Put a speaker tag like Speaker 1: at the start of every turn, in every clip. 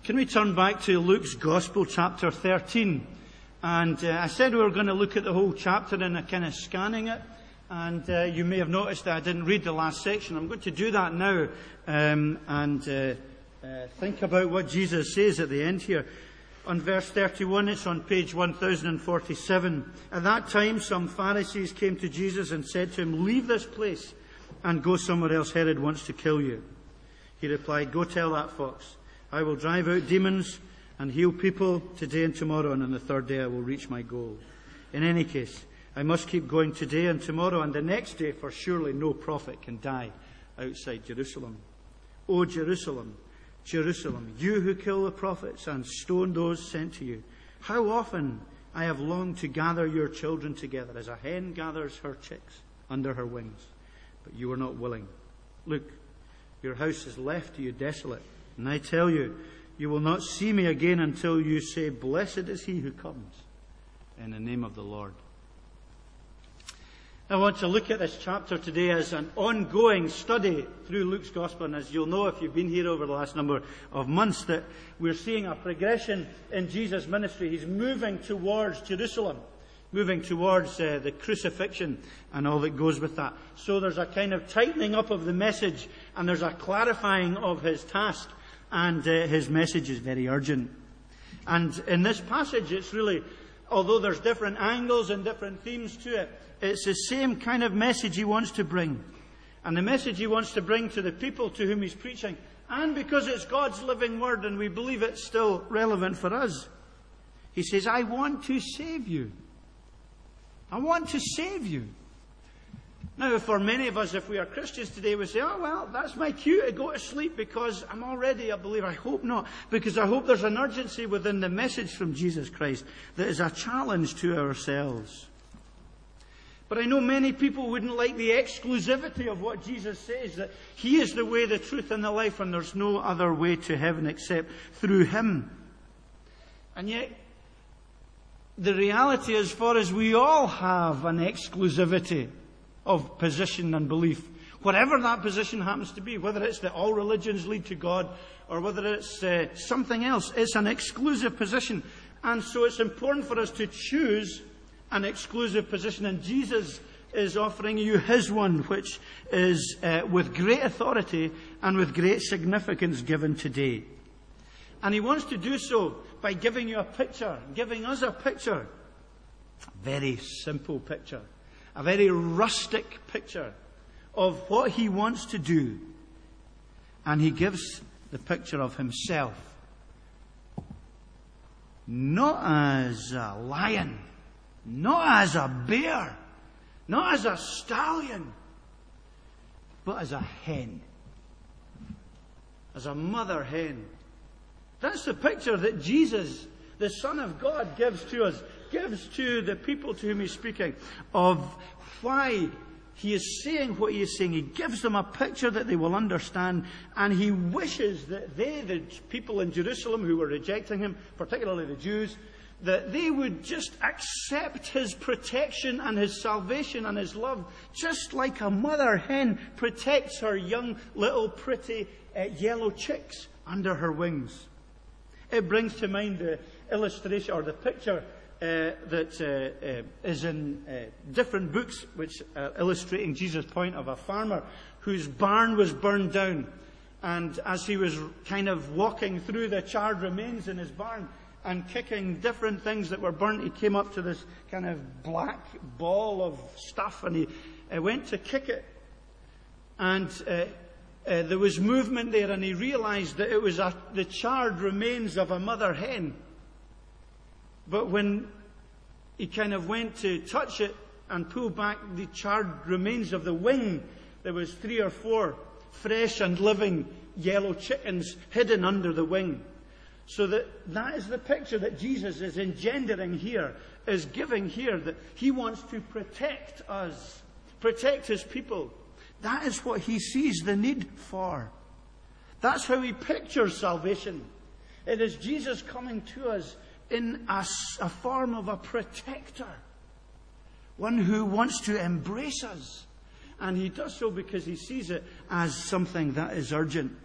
Speaker 1: Can we turn back to Luke's Gospel, chapter 13? And I said we were going to look at the whole chapter and kind of scanning it. And you may have noticed that I didn't read the last section. I'm going to do that now and think about what Jesus says at the end here. On verse 31, it's on page 1047. At that time, some Pharisees came to Jesus and said to him, "Leave this place and go somewhere else. Herod wants to kill you." He replied, "Go tell that fox, I will drive out demons and heal people today and tomorrow, and on the third day I will reach my goal. In any case, I must keep going today and tomorrow and the next day, for surely no prophet can die outside Jerusalem. O Jerusalem, Jerusalem, you who kill the prophets and stone those sent to you, how often I have longed to gather your children together as a hen gathers her chicks under her wings, but you were not willing. Look, your house is left to you desolate. And I tell you, you will not see me again until you say, 'Blessed is he who comes in the name of the Lord.'" I want to look at this chapter today as an ongoing study through Luke's Gospel. And as you'll know if you've been here over the last number of months, that we're seeing a progression in Jesus' ministry. He's moving towards Jerusalem, moving towards the crucifixion and all that goes with that. So there's a kind of tightening up of the message, and there's a clarifying of his task. And his message is very urgent. And in this passage, it's really, although there's different angles and different themes to it, it's the same kind of message he wants to bring. And the message he wants to bring to the people to whom he's preaching. And because it's God's living word and we believe it's still relevant for us, he says, "I want to save you. I want to save you." Now, for many of us, if we are Christians today, we say, "Oh, well, that's my cue to go to sleep because I'm already a believer." I hope not, because I hope there's an urgency within the message from Jesus Christ that is a challenge to ourselves. But I know many people wouldn't like the exclusivity of what Jesus says, that he is the way, the truth, and the life, and there's no other way to heaven except through him. And yet, the reality is, for us, we all have an exclusivity of position and belief. Whatever that position happens to be, whether it's that all religions lead to God, or whether it's something else, it's an exclusive position. And so it's important for us to choose an exclusive position. And Jesus is offering you his one, which is with great authority and with great significance given today. And he wants to do so by giving you a picture, giving us a picture. A very simple picture. A very rustic picture of what he wants to do. And he gives the picture of himself. Not as a lion, not as a bear, not as a stallion, but as a hen. As a mother hen. That's the picture that Jesus, the Son of God, gives to us, gives to the people to whom he's speaking, of why he is saying what he is saying. He gives them a picture that they will understand, and he wishes that they, the people in Jerusalem who were rejecting him, particularly the Jews, that they would just accept his protection and his salvation and his love, just like a mother hen protects her young, little, pretty yellow chicks under her wings. It brings to mind the illustration or the picture that is in different books which are illustrating Jesus' point of a farmer whose barn was burned down. And as he was kind of walking through the charred remains in his barn and kicking different things that were burnt, he came up to this kind of black ball of stuff, and he went to kick it. And there was movement there, and he realized that it was the charred remains of a mother hen. But when he kind of went to touch it and pull back the charred remains of the wing, there was 3 or 4 fresh and living yellow chickens hidden under the wing. So that is the picture that Jesus is engendering here, is giving here, that he wants to protect us, protect his people. That is what he sees the need for. That's how he pictures salvation. It is Jesus coming to us in a form of a protector. One who wants to embrace us. And he does so because he sees it as something that is urgent.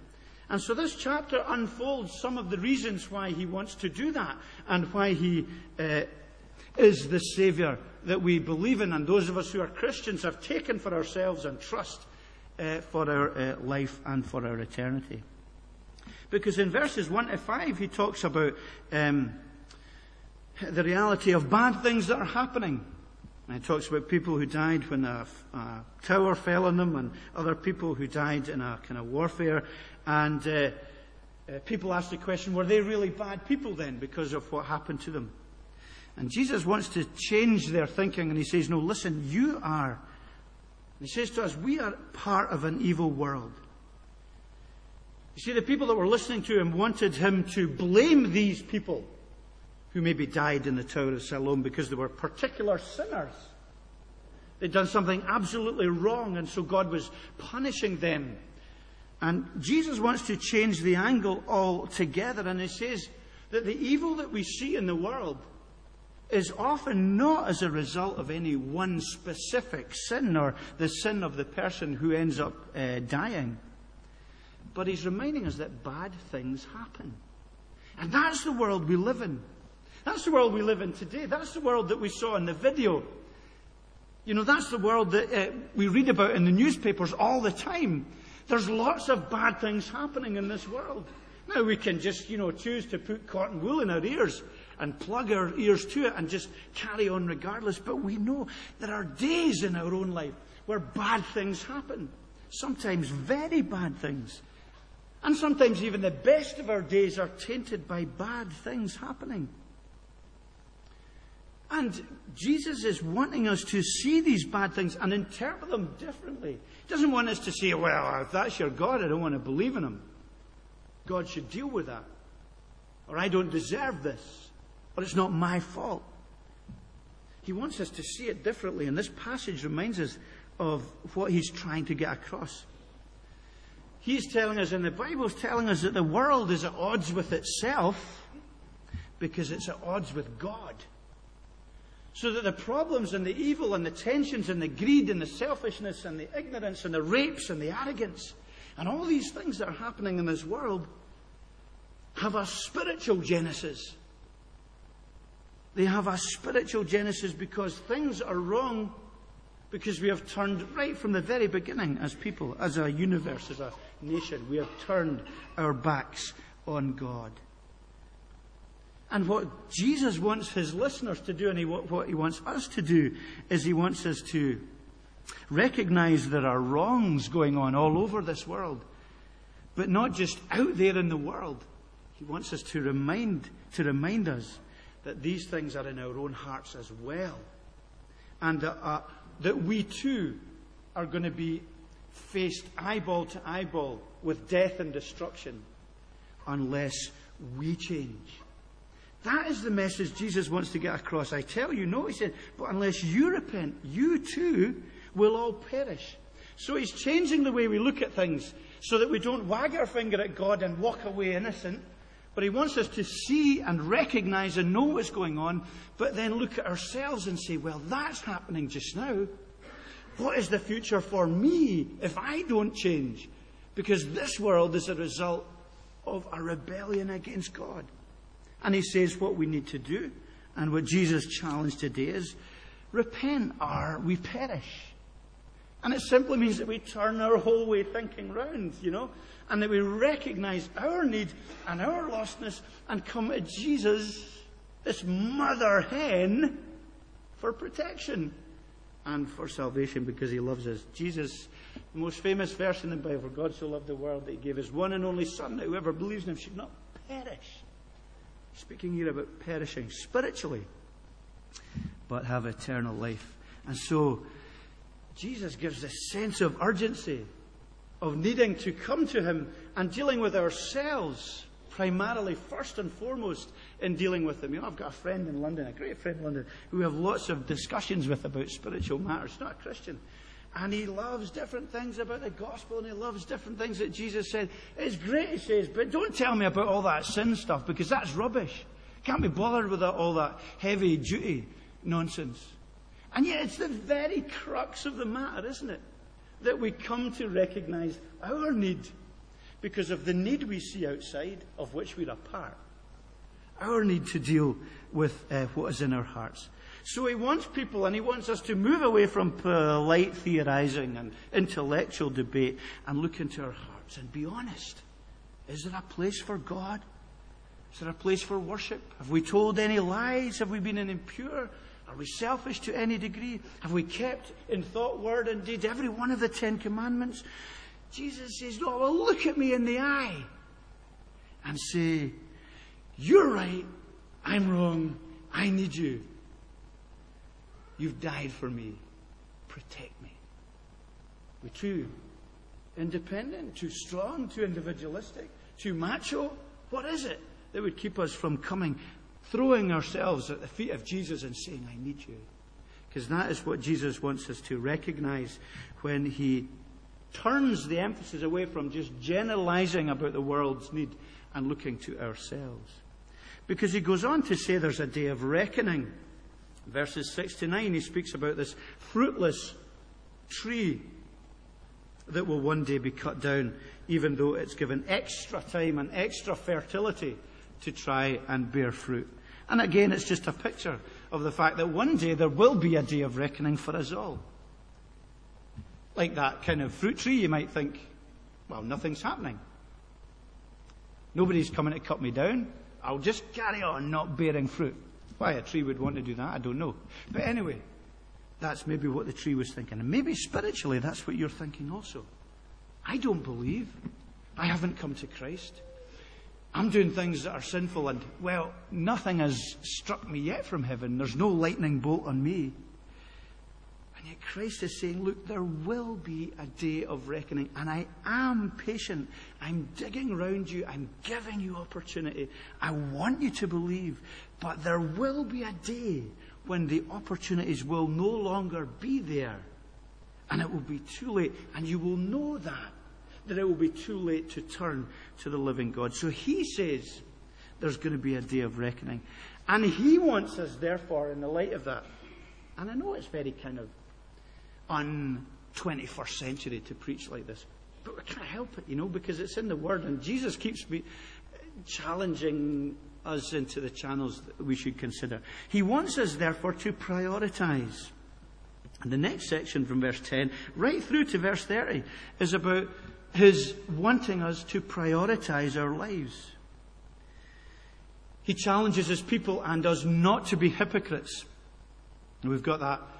Speaker 1: And so this chapter unfolds some of the reasons why he wants to do that and why he is the Saviour that we believe in and those of us who are Christians have taken for ourselves and trust for our life and for our eternity. Because in verses 1 to 5 he talks about the reality of bad things that are happening. And he talks about people who died when a tower fell on them and other people who died in a kind of warfare. And people ask the question, were they really bad people then because of what happened to them? And Jesus wants to change their thinking, and he says, no, listen, you are. And he says to us, we are part of an evil world. You see, the people that were listening to him wanted him to blame these people who maybe died in the Tower of Siloam because they were particular sinners. They'd done something absolutely wrong, and so God was punishing them. And Jesus wants to change the angle altogether, and he says that the evil that we see in the world is often not as a result of any one specific sin or the sin of the person who ends up dying. But he's reminding us that bad things happen. And that's the world we live in. That's the world we live in today. That's the world that we saw in the video. You know, that's the world that we read about in the newspapers all the time. There's lots of bad things happening in this world. Now we can just, choose to put cotton wool in our ears and plug our ears to it and just carry on regardless. But we know there are days in our own life where bad things happen. Sometimes very bad things. And sometimes even the best of our days are tainted by bad things happening. And Jesus is wanting us to see these bad things and interpret them differently. He doesn't want us to say, well, if that's your God, I don't want to believe in him. God should deal with that. Or I don't deserve this. Or it's not my fault. He wants us to see it differently. And this passage reminds us of what he's trying to get across. He's telling us, and the Bible's telling us, that the world is at odds with itself because it's at odds with God. So that the problems and the evil and the tensions and the greed and the selfishness and the ignorance and the rapes and the arrogance and all these things that are happening in this world have a spiritual genesis. They have a spiritual genesis because things are wrong because we have turned right from the very beginning as people, as a universe, as a nation. We have turned our backs on God. And what Jesus wants his listeners to do, and what he wants us to do, is he wants us to recognize there are wrongs going on all over this world, but not just out there in the world. He wants us to remind us that these things are in our own hearts as well, and that we too are going to be faced eyeball to eyeball with death and destruction unless we change. That is the message Jesus wants to get across. I tell you, no, he said, but unless you repent, you too will all perish. So he's changing the way we look at things so that we don't wag our finger at God and walk away innocent. But he wants us to see and recognize and know what's going on, but then look at ourselves and say, well, that's happening just now. What is the future for me if I don't change? Because this world is a result of a rebellion against God. And he says what we need to do, and what Jesus challenged today is, repent or we perish. And it simply means that we turn our whole way thinking round, and that we recognize our need and our lostness and come to Jesus, this mother hen, for protection and for salvation because he loves us. Jesus, the most famous verse in the Bible, for God so loved the world that he gave his one and only Son, that whoever believes in him should not perish. Speaking here about perishing spiritually, but have eternal life. And so Jesus gives this sense of urgency, of needing to come to him and dealing with ourselves primarily, first and foremost, in dealing with them. I've got a friend in London, a great friend in London, who we have lots of discussions with about spiritual matters. He's not a Christian. And he loves different things about the gospel, and he loves different things that Jesus said. It's great, he says, but don't tell me about all that sin stuff, because that's rubbish. Can't be bothered with all that heavy duty nonsense. And yet it's the very crux of the matter, isn't it? That we come to recognize our need. because of the need we see outside, of which we're a part. Our need to deal with what is in our hearts. So he wants people, and he wants us to move away from polite theorizing and intellectual debate and look into our hearts and be honest. Is there a place for God? Is there a place for worship? Have we told any lies? Have we been impure? Are we selfish to any degree? Have we kept in thought, word, and deed every one of the 10 Commandments? Jesus says, no, well, look at me in the eye and say, you're right, I'm wrong, I need you. You've died for me. Protect me. We're too independent, too strong, too individualistic, too macho. What is it that would keep us from throwing ourselves at the feet of Jesus and saying, I need you? Because that is what Jesus wants us to recognize when he turns the emphasis away from just generalizing about the world's need and looking to ourselves. Because he goes on to say there's a day of reckoning. Verses 6 to 9, he speaks about this fruitless tree that will one day be cut down, even though it's given extra time and extra fertility to try and bear fruit. And again, it's just a picture of the fact that one day there will be a day of reckoning for us all. Like that kind of fruit tree, you might think, well, nothing's happening. Nobody's coming to cut me down. I'll just carry on not bearing fruit. Why a tree would want to do that, I don't know. But anyway, that's maybe what the tree was thinking. And maybe spiritually that's what you're thinking also. I don't believe. I haven't come to Christ. I'm doing things that are sinful and, well, nothing has struck me yet from heaven. There's no lightning bolt on me. And yet Christ is saying, look, there will be a day of reckoning, and I am patient. I'm digging around you. I'm giving you opportunity. I want you to believe. But there will be a day when the opportunities will no longer be there. And it will be too late. And you will know that it will be too late to turn to the living God. So he says there's going to be a day of reckoning. And he wants us, therefore, in the light of that. And I know it's very kind of un-21st century to preach like this. But we can't help it, because it's in the Word. And Jesus keeps challenging us into the channels that we should consider. He wants us, therefore, to prioritize. And the next section from verse 10 right through to verse 30 is about his wanting us to prioritize our lives. He challenges his people and us not to be hypocrites. And we've got that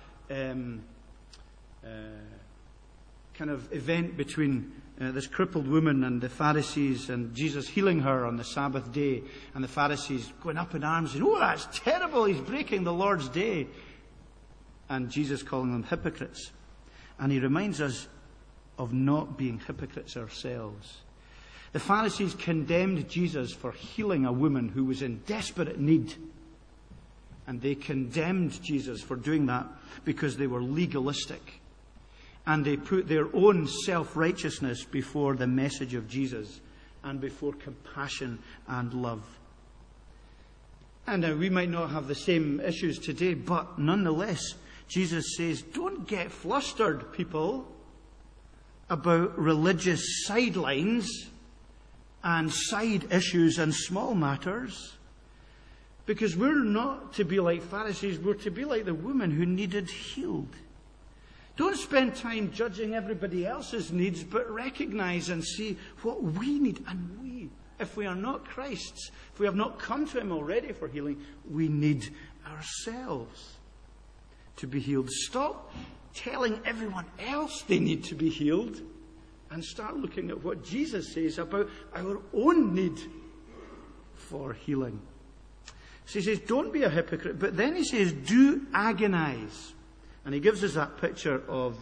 Speaker 1: kind of event between this crippled woman and the Pharisees, and Jesus healing her on the Sabbath day, and the Pharisees going up in arms and, oh, that's terrible, he's breaking the Lord's day. And Jesus calling them hypocrites. And he reminds us of not being hypocrites ourselves. The Pharisees condemned Jesus for healing a woman who was in desperate need. And they condemned Jesus for doing that because they were legalistic. And they put their own self-righteousness before the message of Jesus and before compassion and love. And we might not have the same issues today, but nonetheless, Jesus says, don't get flustered, people, about religious sidelines and side issues and small matters. Because we're not to be like Pharisees, we're to be like the woman who needed healed. Don't spend time judging everybody else's needs, but recognize and see what we need. And we, if we are not Christ's, if we have not come to him already for healing, we need ourselves to be healed. Stop telling everyone else they need to be healed and start looking at what Jesus says about our own need for healing. So he says, don't be a hypocrite. But then he says, do agonize. And he gives us that picture of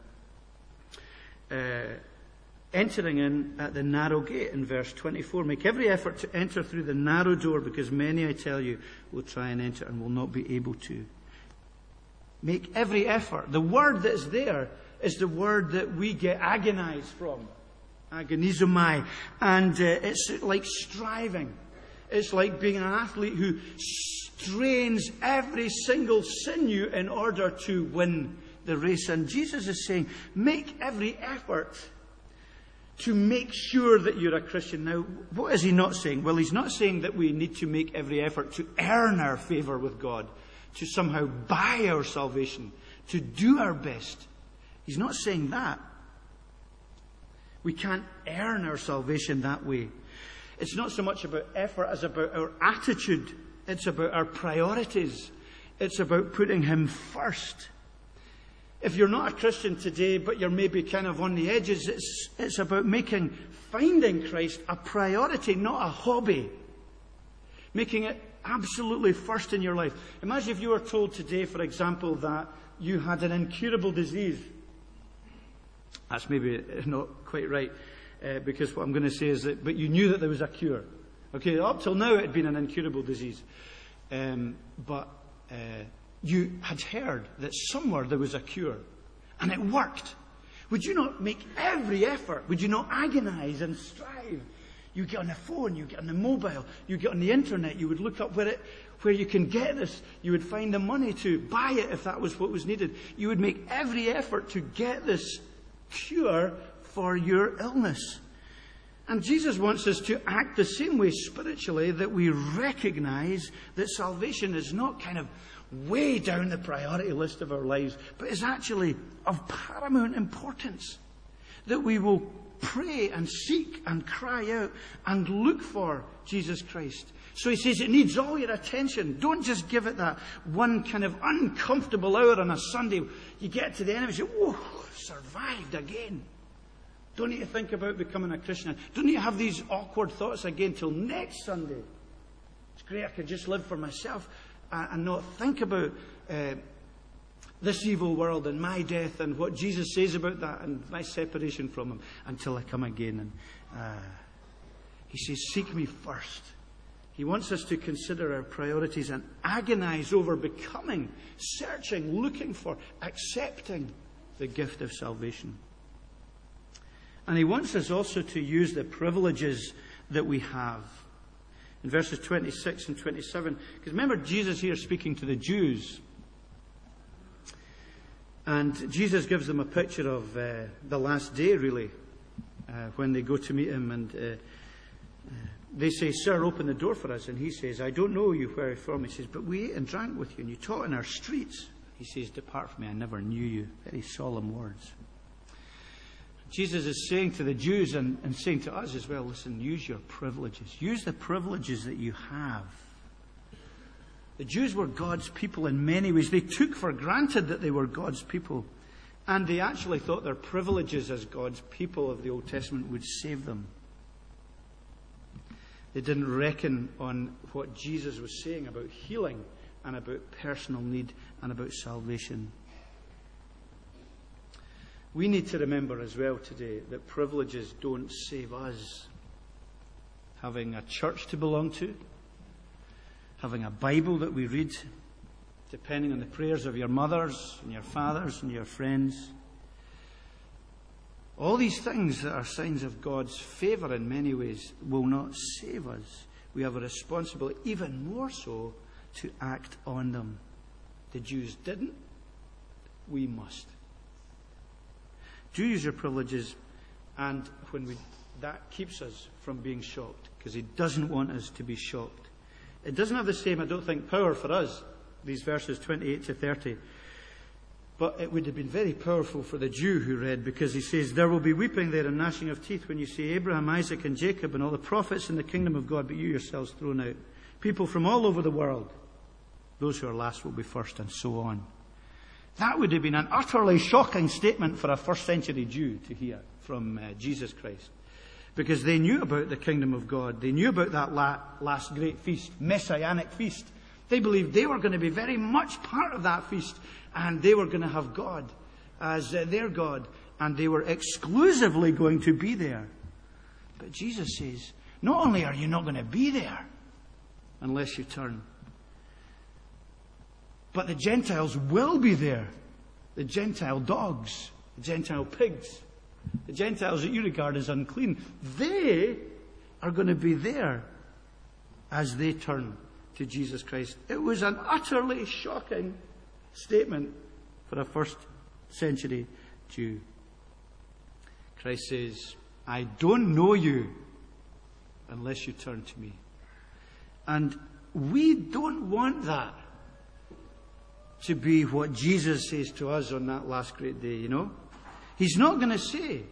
Speaker 1: entering in at the narrow gate in verse 24. Make every effort to enter through the narrow door, because many, I tell you, will try and enter and will not be able to. Make every effort. The word that is there is the word that we get agonize from. Agonizomai. And it's like striving. It's like being an athlete who strains every single sinew in order to win the race. And Jesus is saying, make every effort to make sure that you're a Christian. Now, what is he not saying? Well, he's not saying that we need to make every effort to earn our favour with God, to somehow buy our salvation, to do our best. He's not saying that. We can't earn our salvation that way. It's not so much about effort as about our attitude. It's about our priorities. It's about putting him first. If you're not a Christian today, but you're maybe kind of on the edges, it's about finding Christ a priority, not a hobby. Making it absolutely first in your life. Imagine if you were told today, for example, that you had an incurable disease. That's maybe not quite right, because what I'm going to say is that, but you knew that there was a cure. Okay, up till now it had been an incurable disease. But you had heard that somewhere there was a cure, and it worked. Would you not make every effort? Would you not agonize and strive? You get on the phone, you get on the mobile, you get on the internet, you would look up where you can get this. You would find the money to buy it if that was what was needed. You would make every effort to get this cure for your illness. And Jesus wants us to act the same way spiritually, that we recognize that salvation is not kind of way down the priority list of our lives, but is actually of paramount importance. That we will pray and seek and cry out and look for Jesus Christ. So he says it needs all your attention. Don't just give it that one kind of uncomfortable hour on a Sunday. You get to the end and you say, "Oh, survived again." Don't need to think about becoming a Christian. Don't need to have these awkward thoughts again till next Sunday. It's great, I could just live for myself and not think about this evil world and my death and what Jesus says about that and my separation from him until I come again. And he says, seek me first. He wants us to consider our priorities and agonize over becoming, searching, looking for, accepting the gift of salvation. And he wants us also to use the privileges that we have. In verses 26 and 27, because remember Jesus here speaking to the Jews. And Jesus gives them a picture of the last day, really, when they go to meet him. And they say, "Sir, open the door for us." And he says, "I don't know you, where you're from." He says, "But we ate and drank with you, and you taught in our streets." He says, "Depart from me, I never knew you." Very solemn words. Jesus is saying to the Jews and saying to us as well, listen, use your privileges. Use the privileges that you have. The Jews were God's people in many ways. They took for granted that they were God's people. And they actually thought their privileges as God's people of the Old Testament would save them. They didn't reckon on what Jesus was saying about healing and about personal need and about salvation. We need to remember as well today that privileges don't save us. Having a church to belong to, having a Bible that we read, depending on the prayers of your mothers and your fathers and your friends. All these things that are signs of God's favour in many ways will not save us. We have a responsibility, even more so, to act on them. The Jews didn't. We must. Do use your privileges, and that keeps us from being shocked, because he doesn't want us to be shocked. It doesn't have the same, I don't think, power for us, these verses 28 to 30. But it would have been very powerful for the Jew who read, because he says, "There will be weeping there and gnashing of teeth when you see Abraham, Isaac and Jacob and all the prophets in the kingdom of God, but you yourselves thrown out. People from all over the world. Those who are last will be first," and so on. That would have been an utterly shocking statement for a first century Jew to hear from Jesus Christ. Because they knew about the kingdom of God. They knew about that last great feast, messianic feast. They believed they were going to be very much part of that feast. And they were going to have God as their God. And they were exclusively going to be there. But Jesus says, not only are you not going to be there unless you turn, but the Gentiles will be there. The Gentile dogs, the Gentile pigs, the Gentiles that you regard as unclean, they are going to be there as they turn to Jesus Christ. It was an utterly shocking statement for a first century Jew. Christ says, I don't know you unless you turn to me. And we don't want that to be what Jesus says to us on that last great day, you know. He's not going to say,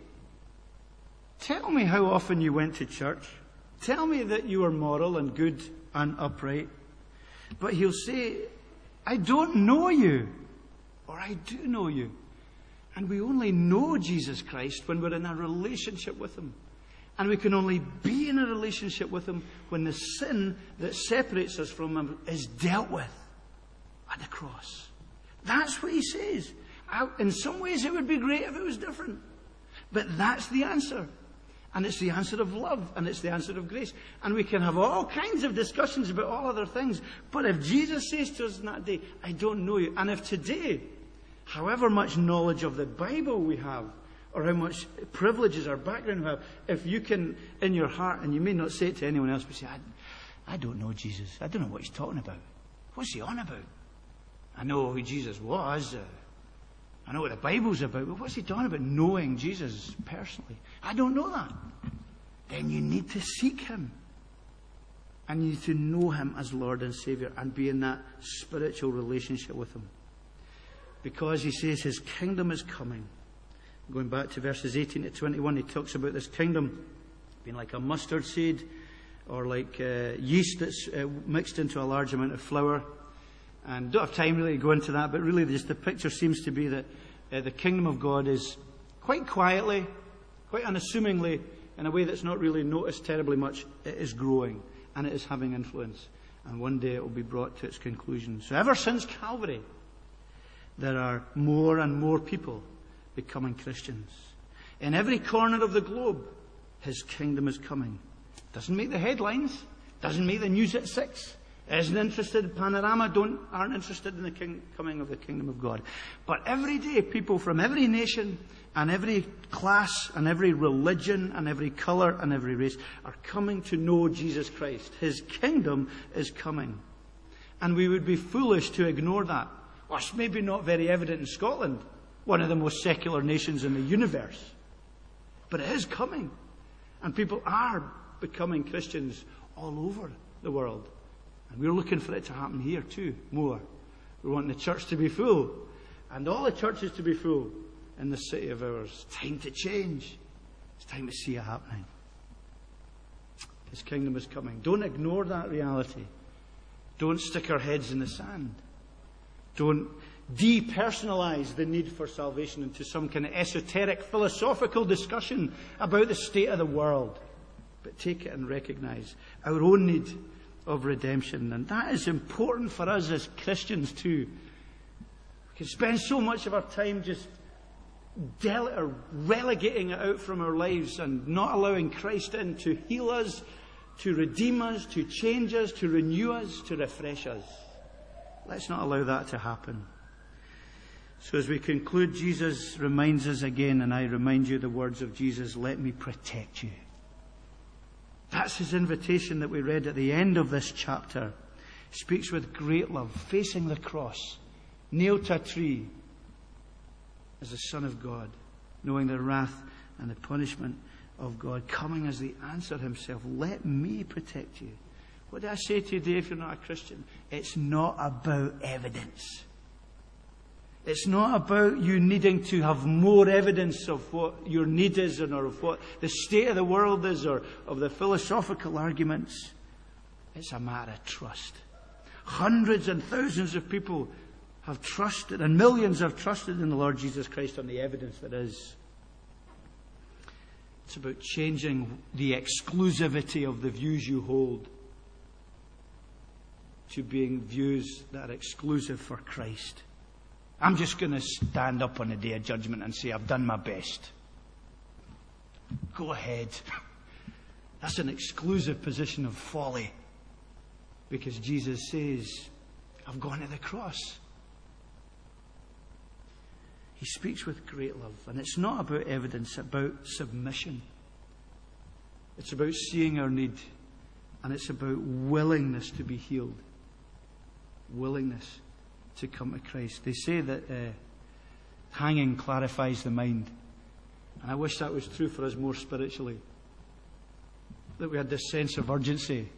Speaker 1: tell me how often you went to church. Tell me that you are moral and good and upright. But he'll say, I don't know you, or I do know you. And we only know Jesus Christ when we're in a relationship with him. And we can only be in a relationship with him when the sin that separates us from him is dealt with at the cross. That's what he says. In some ways it would be great if it was different. But that's the answer. And it's the answer of love, and it's the answer of grace. And we can have all kinds of discussions about all other things. But if Jesus says to us in that day, I don't know you, and if today, however much knowledge of the Bible we have, or how much privileges our background we have, if you can, in your heart, and you may not say it to anyone else, but say, I don't know Jesus. I don't know what he's talking about. What's he on about? I know who Jesus was. I know what the Bible's about, but what's he talking about? Knowing Jesus personally. I don't know that. Then you need to seek him. And you need to know him as Lord and Saviour and be in that spiritual relationship with him. Because he says his kingdom is coming. Going back to verses 18 to 21, he talks about this kingdom being like a mustard seed or like yeast that's mixed into a large amount of flour. And don't have time really to go into that, but really just the picture seems to be that the kingdom of God is quite quietly, quite unassumingly, in a way that's not really noticed terribly much, it is growing and it is having influence. And one day it will be brought to its conclusion. So ever since Calvary, there are more and more people becoming Christians. In every corner of the globe, his kingdom is coming. Doesn't make the headlines, doesn't make the news at 6. Isn't interested in Panorama, aren't interested in the coming of the kingdom of God. But every day, people from every nation and every class and every religion and every colour and every race are coming to know Jesus Christ. His kingdom is coming. And we would be foolish to ignore that. Well, it's maybe not very evident in Scotland, one of the most secular nations in the universe. But it is coming. And people are becoming Christians all over the world. And we're looking for it to happen here too, more. We want the church to be full. And all the churches to be full in the city of ours. It's time to change. It's time to see it happening. His kingdom is coming. Don't ignore that reality. Don't stick our heads in the sand. Don't depersonalize the need for salvation into some kind of esoteric philosophical discussion about the state of the world. But take it and recognize our own need of redemption. And that is important for us as Christians too. We can spend so much of our time just relegating it out from our lives and not allowing Christ in to heal us, to redeem us, to change us, to renew us, to refresh us. Let's not allow that to happen. So as we conclude, Jesus reminds us again, and I remind you the words of Jesus, let me protect you. That's his invitation that we read at the end of this chapter. He speaks with great love, facing the cross, nailed to a tree as the Son of God, knowing the wrath and the punishment of God, coming as the answer himself. Let me protect you. What do I say to you today if you're not a Christian? It's not about evidence. It's not about you needing to have more evidence of what your need is or of what the state of the world is or of the philosophical arguments. It's a matter of trust. Hundreds and thousands of people have trusted and millions have trusted in the Lord Jesus Christ on the evidence that is. It's about changing the exclusivity of the views you hold to being views that are exclusive for Christ. I'm just going to stand up on the day of judgment and say, I've done my best. Go ahead. That's an exclusive position of folly. Because Jesus says, I've gone to the cross. He speaks with great love. And it's not about evidence, it's about submission. It's about seeing our need. And it's about willingness to be healed. Willingness to come to Christ. They say that hanging clarifies the mind. And I wish that was true for us more spiritually. That we had this sense of urgency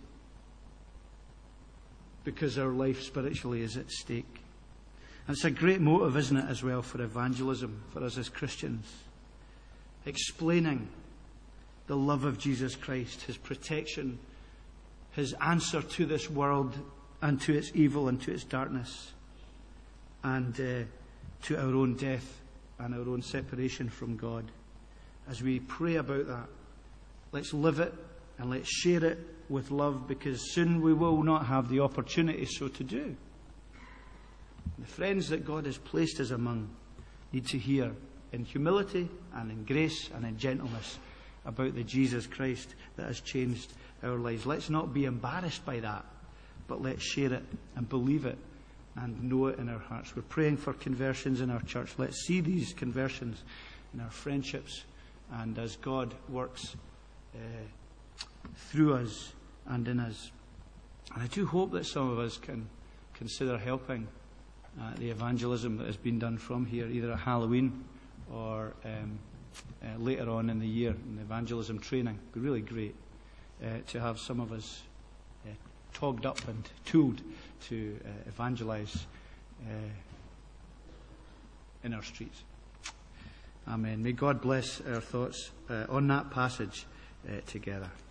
Speaker 1: because our life spiritually is at stake. And it's a great motive, isn't it, as well, for evangelism, for us as Christians. Explaining the love of Jesus Christ, His protection, His answer to this world and to its evil and to its darkness, and to our own death and our own separation from God. As we pray about that, let's live it and let's share it with love, because soon we will not have the opportunity so to do. The friends that God has placed us among need to hear in humility and in grace and in gentleness about the Jesus Christ that has changed our lives. Let's not be embarrassed by that, but let's share it and believe it and know it in our hearts. We're praying for conversions in our church. Let's see these conversions in our friendships and as God works through us and in us. And I do hope that some of us can consider helping the evangelism that has been done from here, either at Halloween or later on in the year in evangelism training. It would be really great to have some of us togged up and tooled to evangelize in our streets. Amen. May God bless our thoughts on that passage together.